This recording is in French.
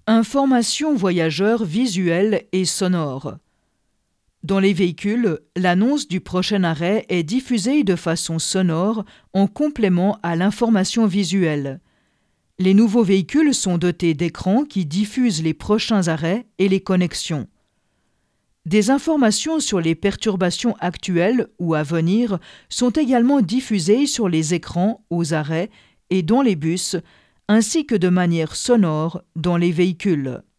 Information voyageurs visuelle et sonore. Dans les véhicules, l'annonce du prochain arrêt est diffusée de façon sonore en complément à l'information visuelle. Les nouveaux véhicules sont dotés d'écrans qui diffusent les prochains arrêts et les connexions. Des informations sur les perturbations actuelles ou à venir sont également diffusées sur les écrans aux arrêts et dans les bus, ainsi que de manière sonore dans les véhicules.